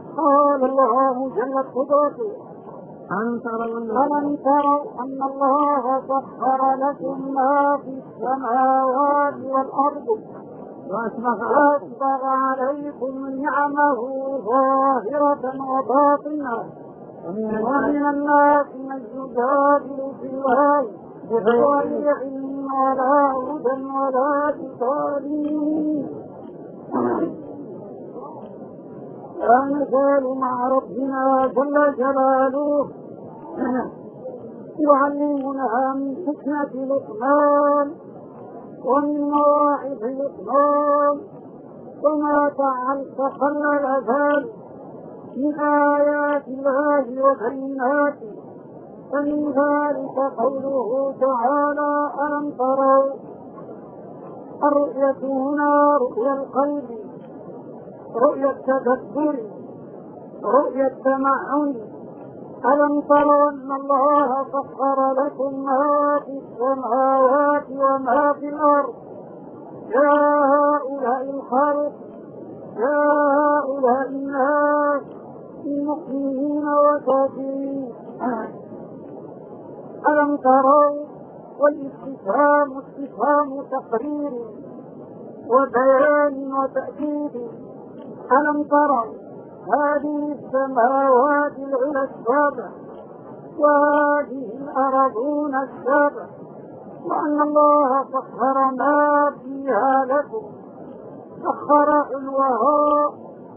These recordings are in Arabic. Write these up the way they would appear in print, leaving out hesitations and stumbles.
قال الله جل قدرته: ألم تروا أن الله سخر لكم ما في السماوات والأرض وأسبغ عليكم نعمه ظاهرة وباطنة ومن الناس من يجادل في الله بغير علم ولا هدى ولا كتاب منير. المثال مع ربنا جل جلاله يعلمنا من حكمة لقمان ومن مواعظ لقمان وما تخلل ذلك من آيات الله وبيناته. ومن ذلك قوله تعالى: ألم تروا؟ الرؤية هنا رؤية القلب، رؤية التدبر، رؤية التمعن. ألم تروا أن الله سخر لكم ما في السماوات وما في الأرض؟ يا هؤلاء الخلق، يا هؤلاء الناس المؤمنين والكافرين، ألم تروا؟ والاستفهام استفهام تقرير وبيان وتأكيد. ألم تروا هذه السماوات العلى السبع وهذه الأرضون السبع، وأن الله سخر ما فيها لكم، سخر علوها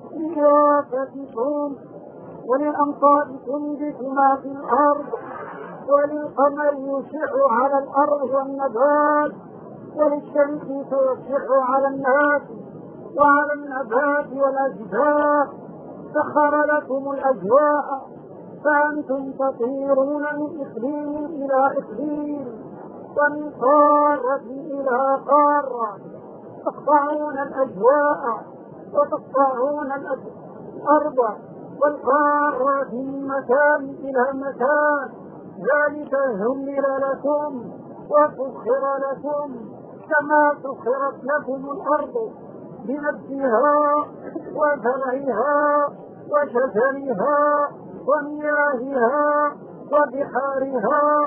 لإرافتكم وللأمطار تنبت ما في الأرض، وللقمر يشع على الأرض والنبات، وللشمس تشع على الناس وعلى النبات والأجداث. سخر لكم الأجواء فأنتم تطيرون من إقليم إلى إقليم ومن قارة إلى قارة، تقطعون الأجواء وتقطعون الأرض والقارة من مكان إلى مكان. ذلك ذلل لكم وسخر لكم كما سخرت لكم الأرض بنفسها وزرعها وشجرها ومياهها وبحارها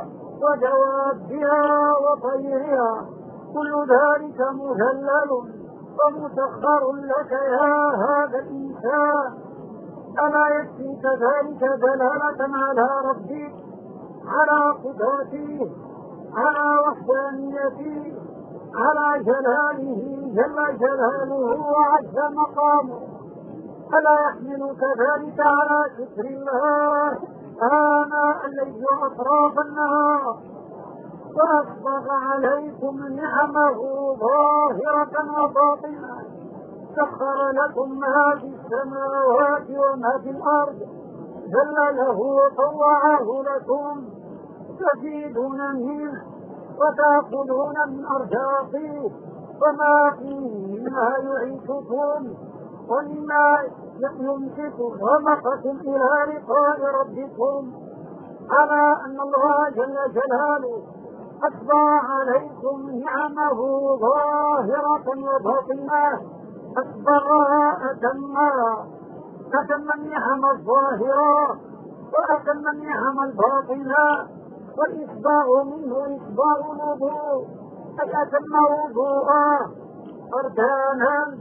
ودوابها وطيرها، كل ذلك مذلل ومسخر لك يا هذا الإنسان. ألا يكفيك ذلك دلالة على ربك، على قدرته، على وحدانيته، على جلاله جل جلاله وعز مقامه؟ ألا يحملك ذلك على شكر الله آناء الليل وأطراف النهار؟ وأسبغ عليكم نعمه ظاهرة وباطنة، سخر لكم ما في السماوات وما في الأرض، ذلله وطوعه لكم، تزيدون منه وتأكلون من أرزاقه وما فيه مما يعيشكم ومما يمسكم ومقكم إلى لقاء ربكم. على أن الله جل جلاله أسبغ عليكم نعمه ظاهرة وباطنة، أسبغها أتمها، أتم النعم الظاهرة وأتم النعم الباطنة. والإسباغ منه إسباغ الوضوء، أي أتم وضوءا أركانا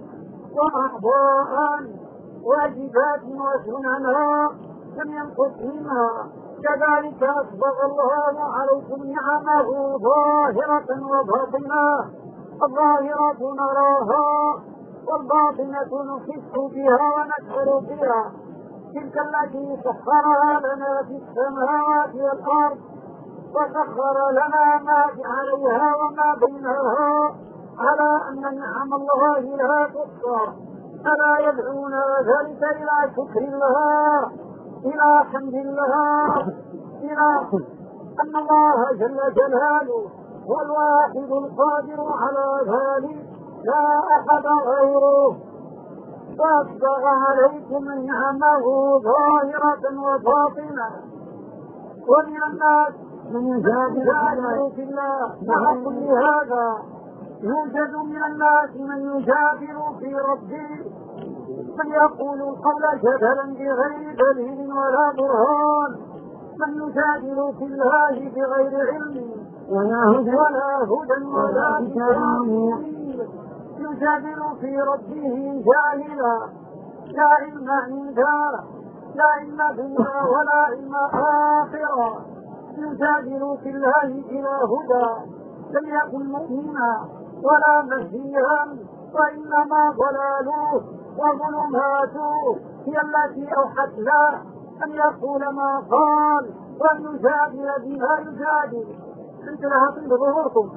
وأعضاء واجبات وسننا لم ينقص منها. كذلك أسبغ الله عليكم نعمه ظاهرة وباطنة، الظاهرة نراها والباطنة نحس بها ونشعر بها، تلك التي سخرها لنا في السماوات والأرض وسخر لنا ما عليها وما بينها، على أن نعم الله لا تحصى. ألا يدعون ذلك إلى شكر الله، إلى حمد الله، إلى أن الله جل جلاله هو الواحد القادر على ذلك لا أحد غيره. فأسبغ عليكم نعمه ظاهرة وباطنة. ومن الناس من يجادل في الله. مع كل هذا يوجد من الناس من يجادل في ربه من يقول القول جدلا بغير دليل ولا برهان، من يجادل في الله بغير علم ولا هدى ولا كتاب منير، يجادل في ربه جاهلا لا علم عنده، لا علم دنيا ولا علم آخرة، يجادل في الله بلا هدى، لم يكن مؤمنا ولا مسيحا، وإنما ضلاله وظلماته هي التي أوحت له أن يقول ما قال وأن يجادل بما يجادل. أنت لها بظهوركم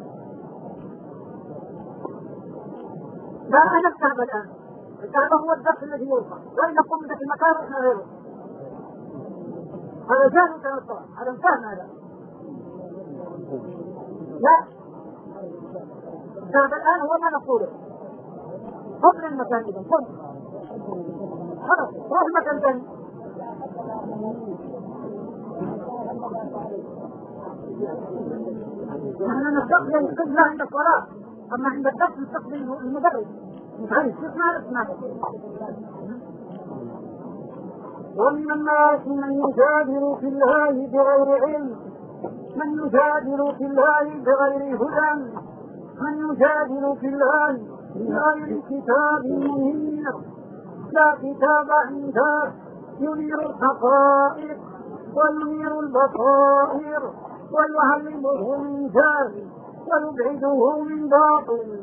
لا أنا الكعبة الآن، الكعبة هو الدرس الذي يوصل، وإن قمت في المكان وإحنا غيره، هذا جانب كان الصلاة، هذا انتهى هذا. لا الكعبة الآن هو ما نقوله، قبل المكان إذا قم خلاص روح مكان ثاني. نحن نستقبل القبلة عند الصلاة، أما عند الدرس نستقبل المدرس مش عارف اسمع. ومن الناس من يجادل في الله بغير علم، من يجادل في الله بغير هدى، من يجادل في الله بغير كتاب منير، لا كتاب عنده ينير الحقائق وينير البصائر ويعلمه من جاهل ويبعده من باطل.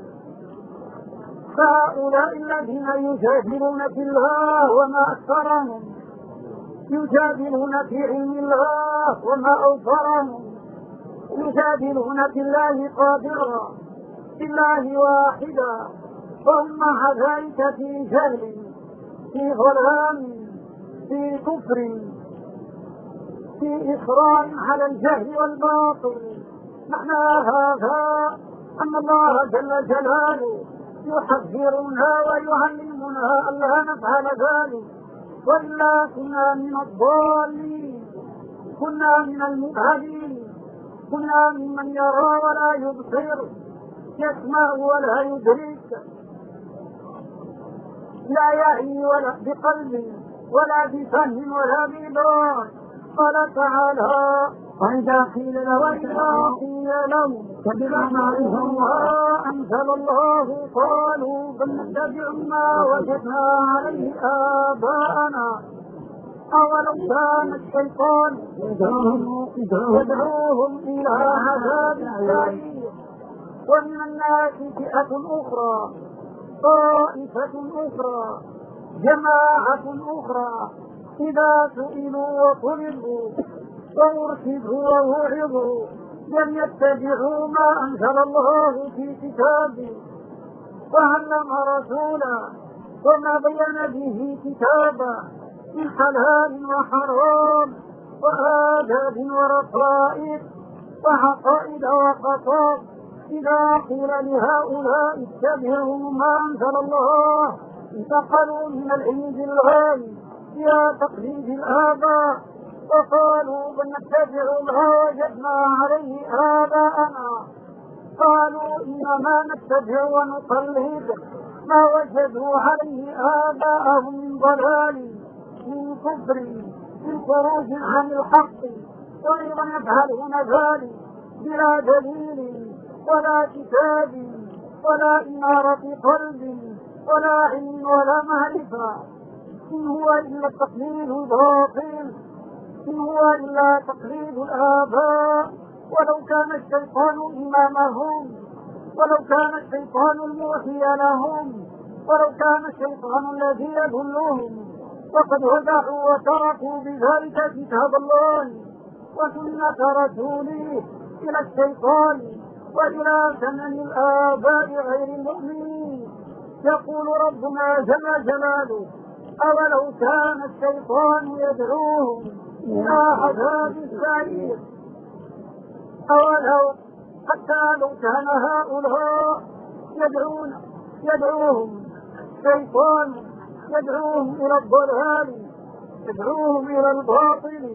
فهؤلاء الذين يجادلون في الله وما أكثرهم، يجادلون في علم الله وما أوفرهم، يجادلون في الله قادرا في الله واحدا، وهم مع ذلك في جهل في ظلام في كفر في إصرار على الجهل والباطل. معنى هذا أن الله جل جلاله يحذرنا ويعلمنا أن لا نفعل ذلك، وإلا كنا من الضالين، كنا من المبهدين، كنا ممن يرى ولا يبصر، يسمع ولا يدرك، لا يعي ولا بقلب ولا بفهم ولا بإدراك. قال تعالى: وإذا قيل لهم اتبعوا ما أنزل الله قالوا بل نتبع ما وجدنا عليه آباءنا أولو كان الشيطان يدعوهم إلى عذاب السعير. ومن الناس فئة أخرى طائفة أخرى جماعة أخرى إذا سئلوا وطلبوا وارشدوا ووعظوا لم يتبعوا ما أنزل الله في كتابه وعلم رسولا وما بين به كتابا من حلال وحرام وآداب ورقائق وعقائد وخطاب. إذا قيل لهؤلاء اتبعوا ما أنزل الله انتقلوا من العلم بالله إلى تقليد الآباء وقالوا بل نتبع ما وجدنا عليه آباءنا. قالوا إنما نتبع ونقلد ما وجدوا عليه آباءهم من ضلال من كفر من خروج عن الحق، وأيضا يفعلون ذلك بلا دليل ولا كتاب ولا إنارة قلب ولا علم ولا معرفة، إن هو إلا التقليد الباطل، إن هو إلا تقليد الآباء. ولو كان الشيطان إمامهم، ولو كان الشيطان الموحي لهم، ولو كان الشيطان الذي يدلهم، وقد هدعوا وتركوا بذلك كتاب الله وسنة رسوله إلى الشيطان وإلى سنن الآباء غير المؤمنين. يقول ربنا جل جلاله: أولو كان الشيطان يدعوهم إلى عذاب السعير، أولو حتى لو كان هؤلاء يدعوهم الشيطان يدعوهم إلى الضلال يدعوهم إلى الباطل.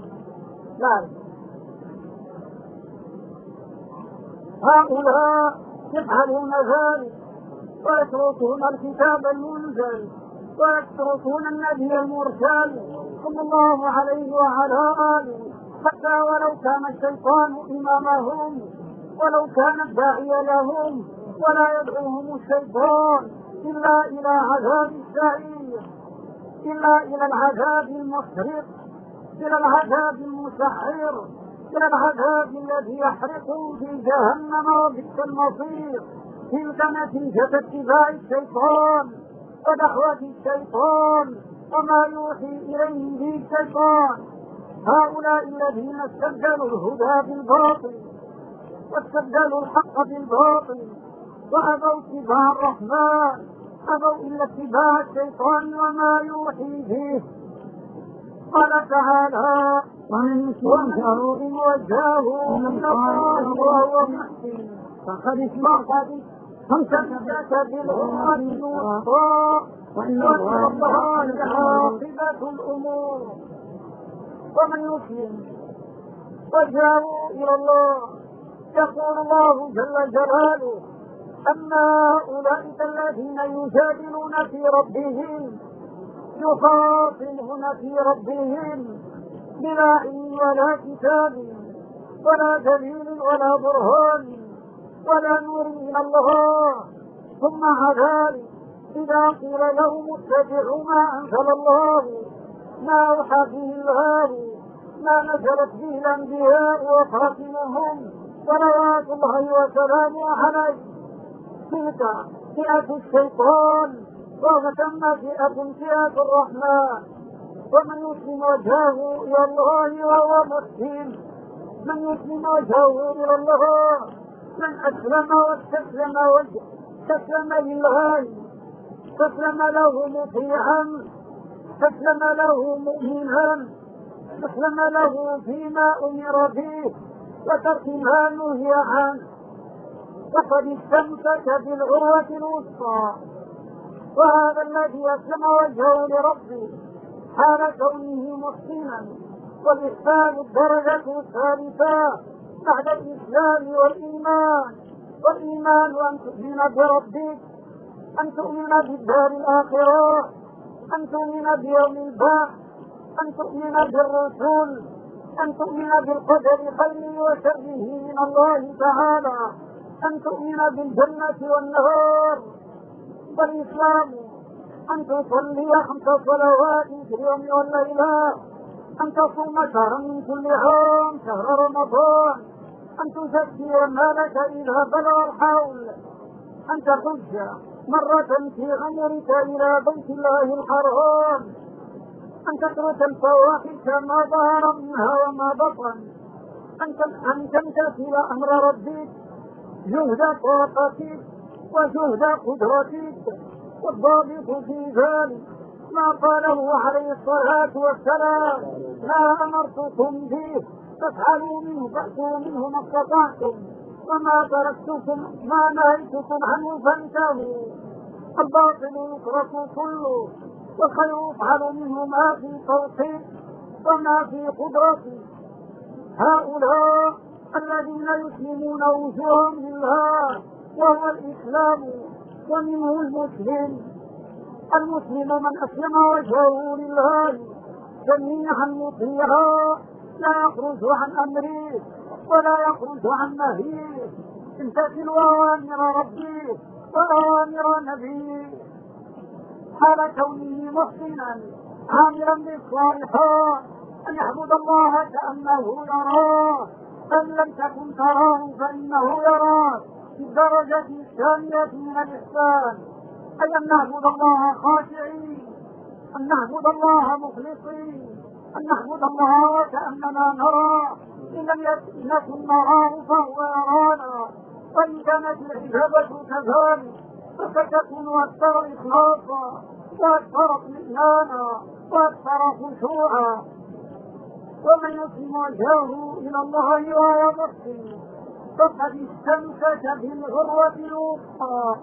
لا هؤلاء يفعلون ذلك ويتركون الكتاب المنزل ويتركون النبي المرسل صلى الله عليه وعلى آله، حتى ولو كان الشيطان إمامهم ولو كان الداعي لهم، ولا يدعوهم الشيطان إلا إلى عذاب السعير، إلا إلى العذاب المحرق، إلى العذاب المسحر، إلى العذاب الذي يحرق في جهنم وبئس المصير. تلك نتيجة اتباع الشيطان ودعوة الشيطان وما يوحي إليه به الشيطان. هؤلاء الذين استبدلوا الهدى بالباطل واستبدلوا الحق بالباطل وأبوا اتباع الرحمن، أبوا إلا اتباع الشيطان وما يوحي به. قال تعالى: ومن شر وجهه من الله وهو محسن فقد استمسك بالعروة الوثقى وإلى الله عاقبة الأمور. ومن يسلم وجهه إلى الله يقول الله جل جلاله: أما أولئك الذين يجادلون في ربهم يخاصمون في ربهم بلا علم ولا كتاب ولا دليل ولا برهان ولا نور من الله. ثم ذلك إذا قيل لهم اتبعوا ما أنزل الله ما أوحى به الله ما نزلت به الأنبياء وخاتمهم صلوات الله وسلامه عليه، تلك فئة الشيطان وثم فئة الرحمن. ومن يسلم وجهه إلى الله وهو محسن، من يسلم وجهه إلى الله، من أسلم واستسلم لله، تسلم له مطيعا، تسلم له مؤمنا، تسلم له فيما أمر به وترك ما نهي عنه، وقد استمسك بالعروة الوثقى. وهذا الذي أسلم وجهه لربه حال كونه محسنا، والإحسان الدرجة الثالثة بعد الإسلام والإيمان. والإيمان أن تؤمن بربك، أن تؤمن بالدار الآخرة، أن تؤمن بيوم البعث، أن تؤمن بالرسل، أن تؤمن بالقدر خيره وشره من الله تعالى، أن تؤمن بالجنة والنار. والإسلام أن تصلي 5 صلوات في اليوم والليلة، أن تصوم شهرا من كل عام شهر رمضان، أن تزكي مالك إذا بلغ الحول، أن تحج مرة في عمرك إلى بيت الله الحرام، أن تترك الفواحش ما ظهر منها وما بطن، أن تمتثل أمر ربك جهد طاقتك وجهد قدرتك. والضابط في ذلك ما قاله عليه الصلاة والسلام: ما أمرتكم به فافعلوا منه فأتوا منه ما استطعتم، وما تركتكم ما نهيتكم عنه فانتهوا. الباطل يترك كله، والخير يفعل منه ما في طوقه وما في قدرته. هؤلاء الذين يسلمون وجوههم لله وهو الإسلام، ومنه المسلم. المسلم من أسلم وجهه لله جميعا مطيعا، لا يخرج عن أمره ولا يخرج عن نهيه، امتثل أوامر ربه وأوامر نبيه، حال كونه محسنا عاملا بالصالحات، أن يعبد الله كأنه يراه، فإن لم تكن تراه فإنه يراك، في الدرجة الثانية من الإحسان، أي أن نعبد الله خاشعين، أن نعبد الله مخلصين، أن نعبد الله وكأننا نراه، إن لم نكن نراه فهو يرانا. وإن كانت العبادة كذلك فستكون أكثر إخلاصا وأكثر اطمئنانا وأكثر خشوعا. ومن يسلم وجهه إلى الله وهو محسن فقد استمسك بالعروة الوثقى.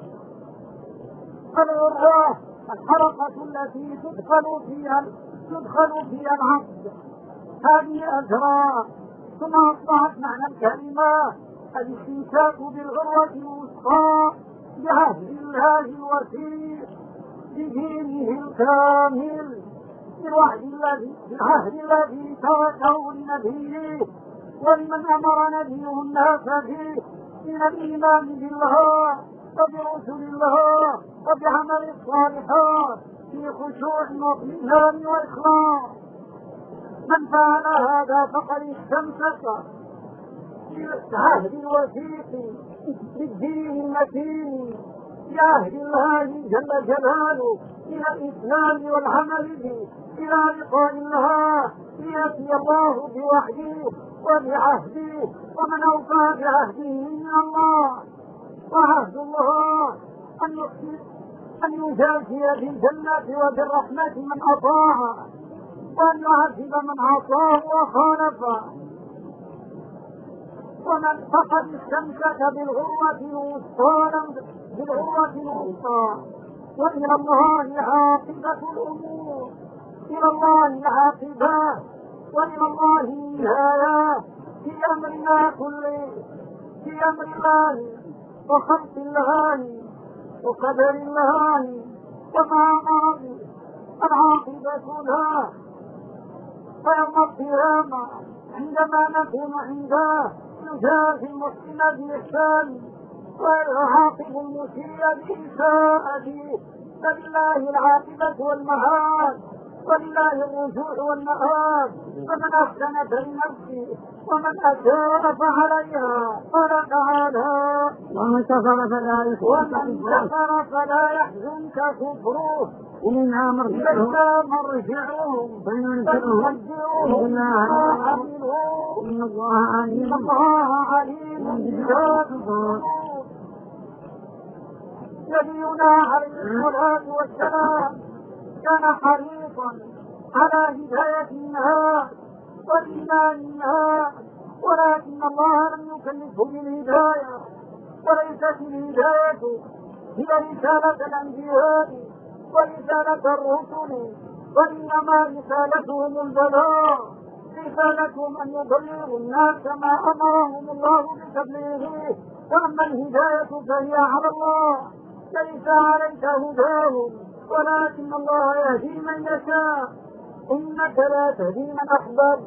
العروة الحلقة التي تدخل فيها العقد، هذه أجراء. ثم أصبحت معنى الكلمة الاستمساك بالعروة الوثقى. وفى بعهد الله الوثيق بدينه الكامل بالعهد الذي تركه لنبيه ولمن أمر نبيه الناس فيه من الإيمان بالله وبرسل الله وبعمل الصالحات في خشوع واطمئنان وإخلاص. من فعل هذا فقد استمسك بالعهد الوثيق بالدين المتين بعهد الله جل جلاله إلى الإسلام والعمل به إلى لقاء الله ليأتي الله بوحده وبعهده ومن أوفى بعهده من الله. وعهد الله أن يجازي بالجنة وبالرحمة من أطاع وأن يعذب من عصاه وخالفه. ومن فقد استمسك بالعروة الوثقى وإلى الله عاقبة الأمور. إلى الله العاقبة وإلى الله النهاية في أمرنا كله، في أمر الله وخلق الله وقدر الله وما أمر العاقبة له. فيوم القيامة عندما نكون عنده يجازي المحسن بإحسان ويعاقب المسيء بإساءته. فلله العاقبة والمعاد ولله الرجوع والمآب. فمن أحسن فلنفسه ومن أساء فعليها. قال تعالى ومن كفر فلا يحزنك كفره إلينا مرجعهم فينبئهم بما عملوا إن الله عليم بذات الصدور. نبينا عليه الصلاة والسلام كان حريصا على هداية الناس والإيمان الناس، ولكن الله لم يكلفه بالهداية، وليست الهداية هي رسالة الأنبياء ورسالة الرسل، وإنما رسالتهم البلاغ، رسالتهم أن يبلغوا الناس ما أمرهم الله بتبليغه. وأما الهداية فهي على الله، ليس عليك هداهم ولكن الله يهدي من يشاء، إنك لا تهدي من أحببت.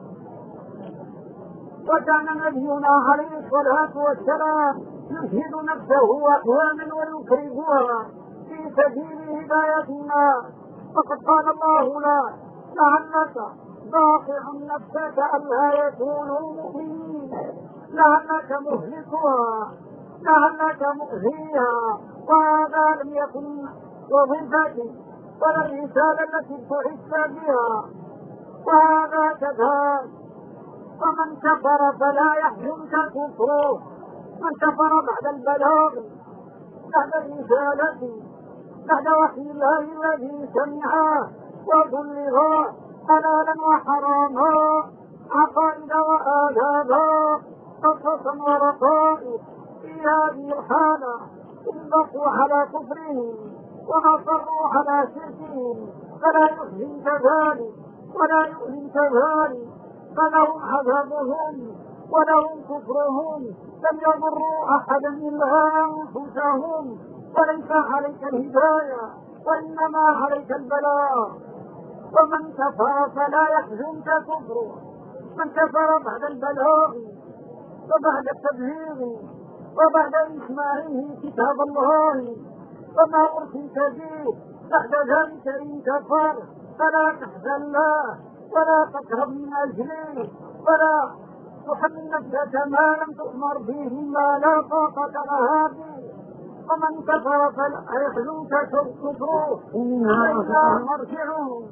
وكان نبينا عليه الصلاة والسلام يجهد نفسه أحيانا ويكرهها في سبيل هداية الناس. فقد قال الله له لعلك باقع نفسك ألا يكونوا مؤمنين، لعلك مهلكها، لعلك مؤذيها. وهذا لم يكن وظيفتك ولا الرسالة التي بعثت بها، وهذا كذلك. ومن كفر فلا يحزنك كفره. من كفر بعد البلاغ بعد الرسالة بعد وحي الله الذي سمعه وبلغه حلالا وحراما عقائد وآدابا قصصا ورقائق. في هذه الحالة إن بقوا على كفرهم وأصروا على شركهم فلا يحزنك ذلك ولا يؤذنك ذلك، فلهم عذابهم ولهم كفرهم لم يضروا أحدا إلا أنفسهم. وليس عليك الهداية وإنما عليك البلاغ. ومن كفر فلا يحزنك كفره. من كفر بعد البلاغ وبعد التبليغ وبعد إسماعه كتاب الله وما أرسلت به بعد ذلك إن كفر فلا تحزن له ولا تكرب من أجله ولا تحمل نفسك ما لم تؤمر به ما لا طاقة لها به. ومن كفر فلا يحزنك كفره إلينا مرجعهم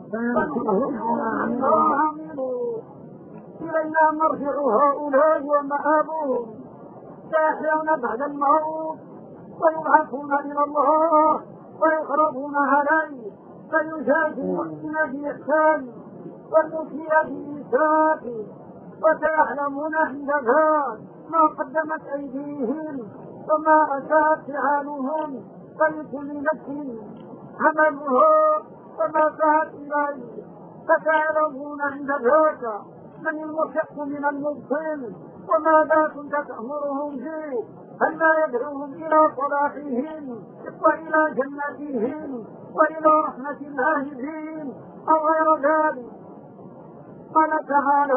إلينا مرجع هؤلاء ومآبهم. سيحيون بعد الموت ويبعثون إلى الله ويقربون عليه فيجازي المحسن بإحسان والمسيء بإيثاق. وسيعلمون عند ذلك ما قدمت أيديهم وما أساءت فعالهم، فلكل نفس عملها وما سعت إليه. فسيعلمون عند ذلك من المحق من المبطل وماذا كنت تأمرهم به. ألا يدعوهم إلى صلاحهم وإلى جنتهم وإلى رحمة الله بهم أو غير ذلك. قال تعالى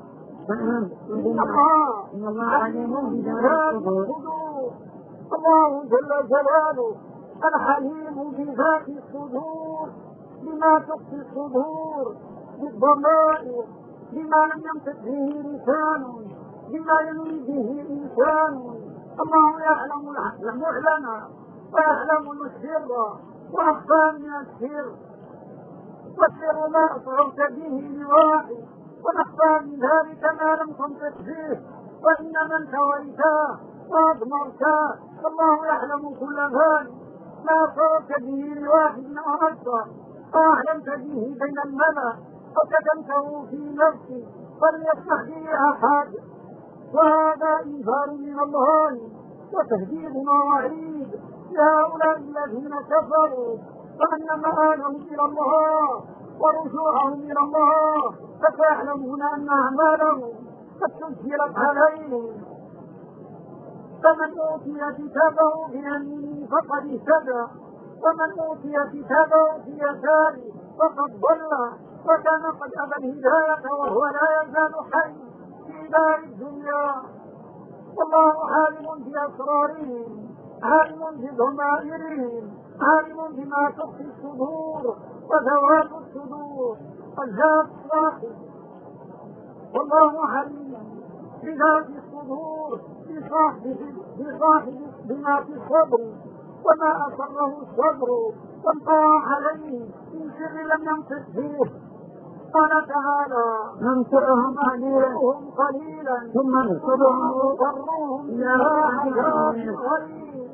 إن الله عليم بذات الصدور. الله جل جلاله الحليم بذات الصدور، بما تخفي الصدور، بالضمائر، بما لم ينطق به لسان، بما ينوي به إنسان. الله يعلم المعلن ويعلم السر وأخفى من السر، والسر ما أصررت به لواحد، ونخفى من ذلك ما لم تنطق به، وإنما انتويته وأضمرته. فالله يعلم كل ذلك، ما أصررت به لواحد أردت وأعلمت به بين الملأ وكتمته في نفسي فليسمح به أحد. وهذا إنذار من الله وتهديد ووعيد لهؤلاء الذين كفروا، وأن مآلهم إلى الله ورجوعهم إلى الله، فسيعلمون أن أعمالهم قد سجلت عليهم. فمن أوتي كتابه بيمينه فقد اهتدى، ومن أوتي كتابه في يساره فقد ضل، وكان قد أبى الهداية وهو لا يزال حي في دار الدنيا. والله عالم بأسرارهم، عالم بضمائرهم، عالم بما تخفي الصدور وذوات الصدور الذات الواحد. والله عليم بذات الصدور بصاحب بما في الصدر وما أسره الصدر وانطوى عليه من سر لم ينطق فيه. قال تعالى ننصرهم قليلا ثم نضطرهم إلى عذاب غليظ.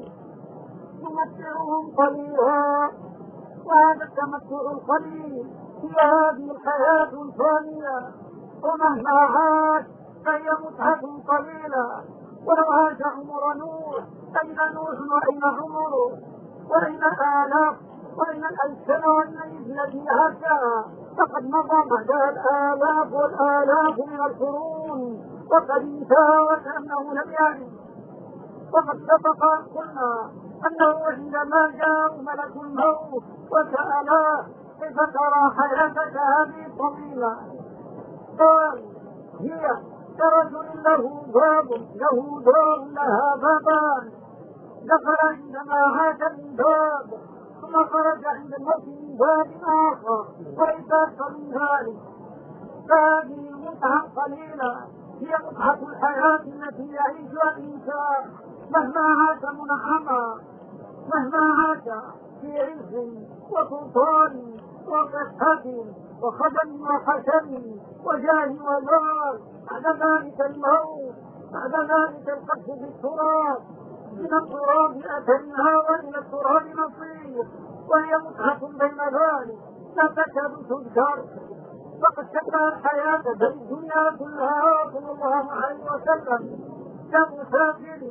نمتعهم قليلا، وهذا التمتع القليل هي هذه الحياة الفانية، ومهما عاد فهي متعة قليلة. ولو عاش عمر نوح أين نوح وأين عمره وأين آلاف وأين الألسنة وأين الذي هكذا، فقد مضى بعدها الآلاف والآلاف من القرون وقد انتهى وكأنه لم يعد. وقد سبق أن قلنا أنه عندما جاء ملك الموت وسأله كيف ترى حياتك هذه الطويلة، قال هي كرجل له دار لها بابان، دخل عندما عاد من باب ثم خرج عند الموت من باب آخر وليس أكثر من ذلك. فهذه المتعة قليلة، هي متعة الحياة التي يعيشها الإنسان مهما عاش منعما، مهما عاش في عز وسلطان وصحة وخدم وحسن وجاه ومال. بعد ذلك الموت، بعد ذلك القذف بالتراب، من التراب أتينا وإلى التراب نصير، وهي متعة بين ذلك لا تكاد تذكر. فقد شبه الحياة بين الدنيا كلها صلى الله عليه وسلم كمسافر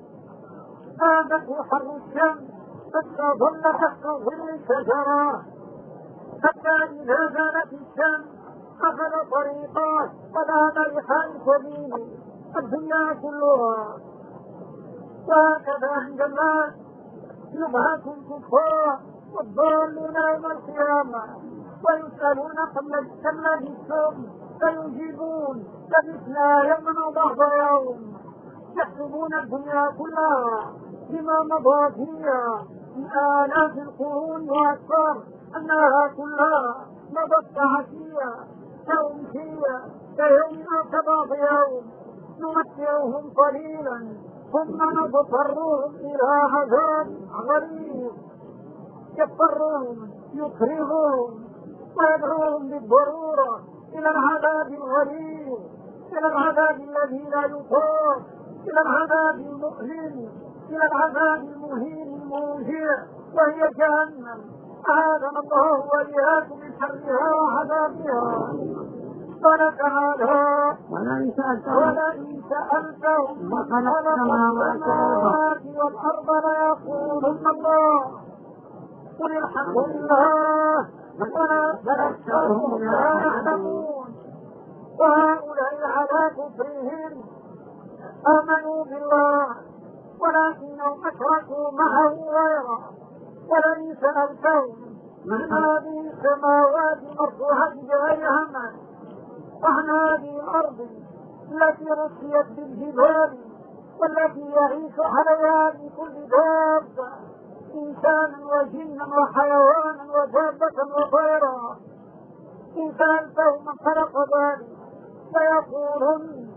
فادته حر الشمس حتى ظل تحت ظل الشجرة، حتى إذا زالت الشمس أخذ طريقات وذهب لحال سبيل الدنيا كلها. وهكذا عندما يبعث الكفار والضالون يوم القيامة ويسألون كم لبثتم فيجيبون لبثنا يوما بعض يوم، يحسبون الدنيا كلها بما مضى فيها من آلاف القرون وأكثر أنها كلها مضت كعشية كأمسية كيوم أو يوم. نمتعهم قليلا ثم نضطرهم إلى عذاب غليظ يضطرهم يكرههم ويدعوهم بالضرورة إلى العذاب الغليظ، إلى العذاب الذي لا يطاق، إلى العذاب المؤلم، إلى العذاب المهين الموجع، وهي جهنم. أعاذنا الله وإياكم من شرها وعذابها. قال تعالى ولئن سألتهم من خلق السماوات والأرض ليقولن الله قل الحمد لله ولكن أكثرهم لا يعلمون. وهؤلاء على كفرهم آمنوا بالله ولكنهم أشركوا معه غيره. ولئن سألتهم من هذه السماوات المرفوعة بغير همة وعن هذه الأرض التي رسيت بالجبال والتي يعيش عليها من كل دابة إنسانا وجنا وحيوانا ودابة وطيرا، إن سألتهم من خلق ذلك فيقولن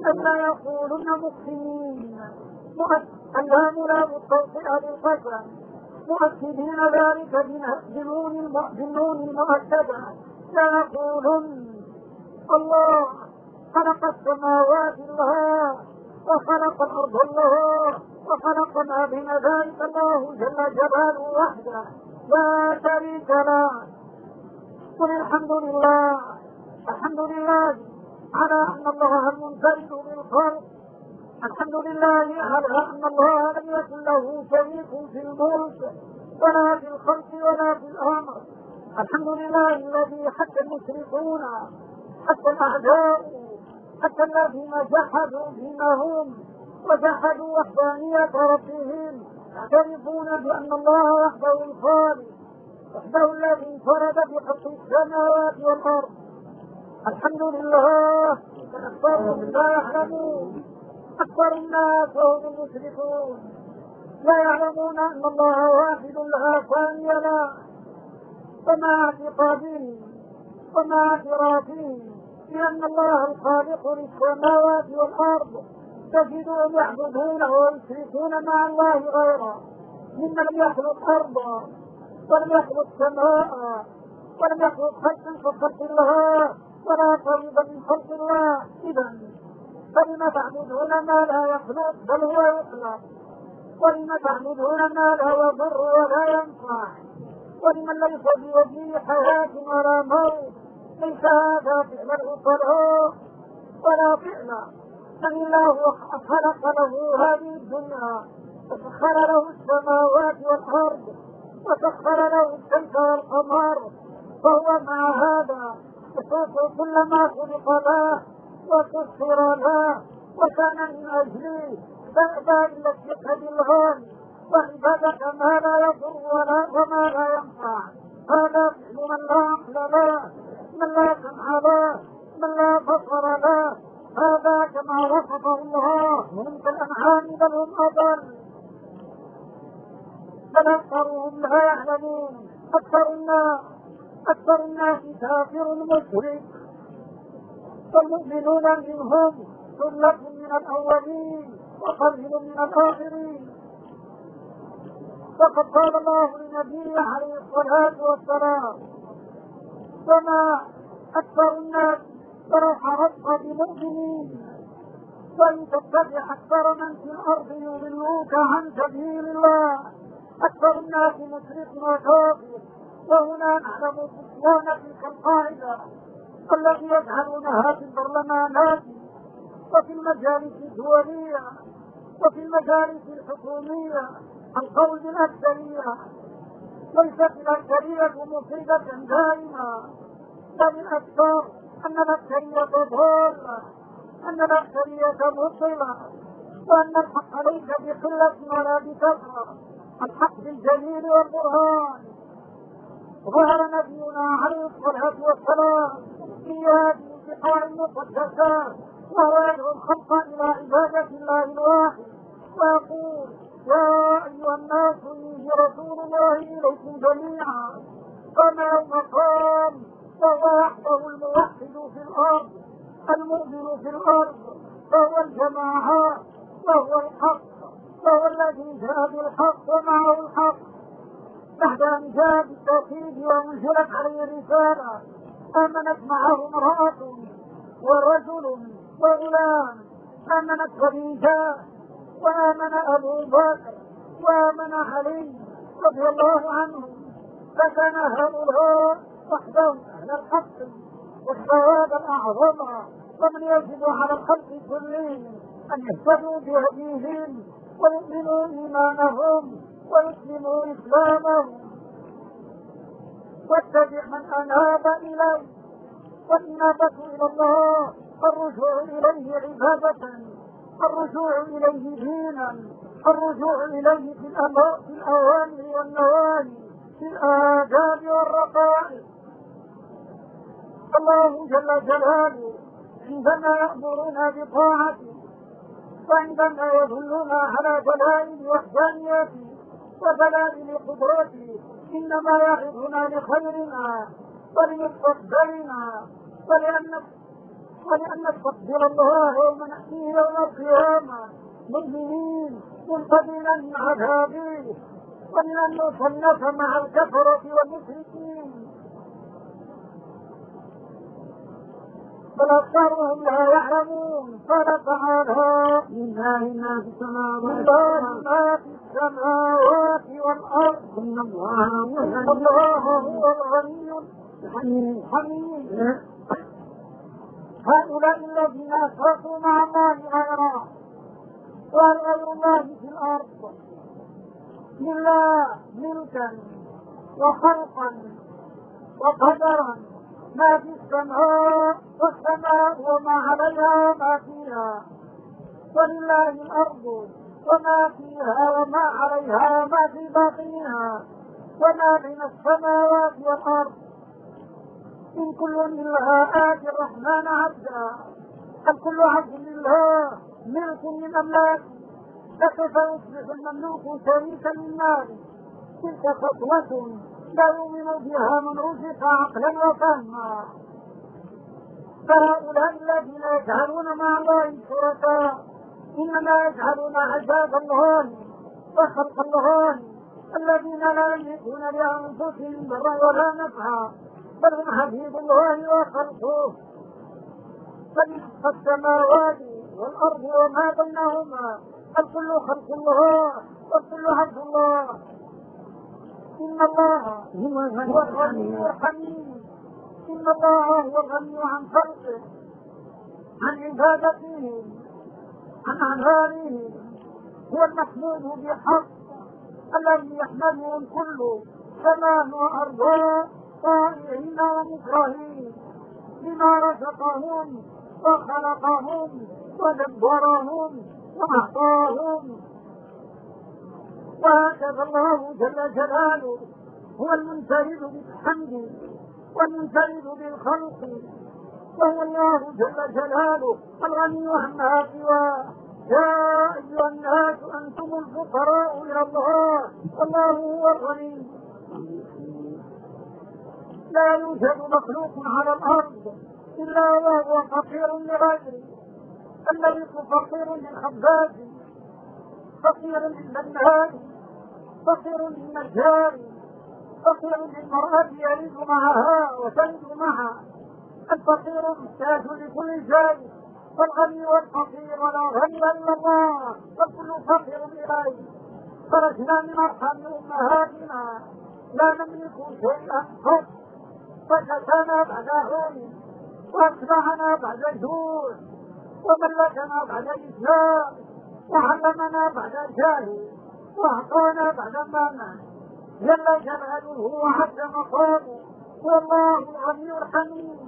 مقسمين اللام لام التوطئة بالقسم مؤكدين ذلك بالنون المؤكدة، فيقولن الله خلق السماوات الله وخلق الأرض الله وخلق ما بين ذلك الله جل جلاله وحده لا شريك له. قل الحمد لله على أن الله المنفرد بالخلق، الحمد لله على أن الله لم يكن له شريك في الملك ولا في الخلق ولا في الأمر، الحمد لله الذي حتى المشركون حتى الأعداء حتى الذين جحدوا دينهم وجحدوا وحدانية ربهم يعترفون بأن الله وحده الخالق، وحده الذي انفرد بخلق السماوات والأرض. الحمد لله. أكثرهم لا يعلمون، أكثر الناس وهم المشركون لا يعلمون أن الله واحد لا ثاني له، ومع اعتقادهم ومع اعترافهم بأن الله الخالق للسماوات والأرض تجدهم يعبدون ويشركون مع الله غيره ممن لم يخلق أرضا ولم يخلق سماء ولم يخلق خلقا كخلق الله ولا قريبا من خلق الله. إذا فلم تعبدون ما لا يخلق بل هو يخلق؟ ولم تعبدون ما لا يضر ولا ينفع؟ ولمن ليس بيده حياة ولا موت ليس هذا فعل الطلاق ولا فعل من الله خلق له هذه الدنيا وسخر له السماوات والأرض وسخر له الشمس والقمر، فهو مع هذا يسوق كل ما خلق له وسخر له وكان من أجله فأبى التي بالغان وعبادة ما لا يضر وما لا ينفع. هذا فعل من لا عقل له، من لا سمع له، من لا بصر له. هذا كما وصفه الله هم كالأنعام بل هم أضل، بل أكثرهم لا يعلمون. أكثر الناس كافر مشرك، والمؤمنون منهم ثلة من الأولين وقليل من الآخرين. وقد قال الله لنبيه عليه الصلاة والسلام: وما أكثر الناس ولو حرصت بمؤمنين، وإن تتبع أكثر من في الأرض يضلوك عن سبيل الله. أكثر الناس مشرك وكافر. وهنا نعلم بطلان تلك القاعدة التي يجعلونها في البرلمانات وفي المجالس الدولية وفي المجالس الحكومية القول بالأكثرية. ليست الأكثرية مفيدة دائما، بل الأكثر أن الأكثرية ضالة، أن الأكثرية مبطلة، وأن الحق ليس بقلة ولا بكثرة، الحق بالدليل والبرهان. ظهر نبينا عليه الصلاة والسلام في هذه البقاع المقدسة وهو يدعو الخلق إلى عبادة الله الواحد ويقول: يا أيها الناس إني رسول الله إليكم جميعا. فما يوم قام فهو وحده الموحد في الأرض المؤمن في الأرض، فهو الجماعة وهو الحق، وهو الذي جاء بالحق ومعه الحق. بعد أن جاء بالتوحيد وأنزلت عليه الرسالة آمنت معه امرأة ورجل وغلام، آمنت خديجة وآمن أبو بكر وآمن علي رضي الله عنهم، فكان هؤلاء وحدهم أهل الحق والثواب الأعظم. ومن يجب على الخلق كلهم أن يهتدوا بهديهم ويؤمنوا إيمانهم ويسلموا إسلامهم واتبع من أناب إليه. والإنابة إلى الله الرجوع إليه عبادة، الرجوع إليه دينا، الرجوع إليه في الأوامر والنواهي، في الآداب والرقائق. الله جل جلاله عندما يأمرنا بطاعته وعندما يدلنا على دلائل وحدانيته ودلائل قدرته إنما يعظنا لخيرنا ولمستقبلنا ولأن نستقبل الله يوم نأتيه يوم القيامة مؤمنين منقذين من عذابه، ولأن نصنف مع الكفرة والمشركين. بل أكثرهم لا يعلمون. قال تعالى: لله ما في السماوات والأرض إن الله هو الغني الحميد. هؤلاء الذين أشركوا مع الله غيره وغير الله في الأرض لله ملكا وخلقا وقدرا ما في السماء والسماء وما عليها ما فيها، ولله الأرض وما فيها وما عليها ما في باطنها وما بين السماوات والأرض. إن كل إلا آتي الرحمن عبدا. هل كل عبد لله ملك من أملاكه؟ فكيف يصبح المملوك شريكا للناس؟ تلك خطوة لا يؤمن بها من رزق عقلا وفهما. فهؤلاء الذين يجعلون مع الله شركاء إنما يجعلون عباد الله وخلق الله الذين لا يملكون لأنفسهم ضرا ولا نفعا، بل هم عبيد الله وخلقه. فلخلق السماوات والأرض وما بينهما الكل خلق الله والكل عبد الله. إن الله هو الغني الحميد. إن الله هو الغني عن خلقه، عن عبادتهم، عن أعمالهم. هو المحمود بحق الذي يحمده الكل سماه وأرضاه طائعين ومكرهين بما رزقهم وخلقهم ودبرهم وأعطاهم. وهكذا الله جل جلاله هو المنفرد بالحمد والمنفرد بالخلق، وهو الله جل جلاله الغني عما سواه. يا أيها الناس أنتم الفقراء إلى الله والله هو الغني. لا يوجد مخلوق على الأرض إلا وهو فقير لغيره. الملك فقير للخباز، فقير للمنهاج، فقير للنجار، فقير للمرأة يلد معها وتلد معها. الفقير محتاج لكل شيء، فالغني والفقير ولا غني إلا الله، فالكل فقير إليه. خرجنا من أرحام أمهاتنا لا نملك شيئا قط، فكسانا بعد عون وأتبعنا بعد جوع وملكنا بعد إسلام وعلمنا بعد جاهل وأعطانا بعد منع. جل جلاله وعز مقامه والله الغني الحميد.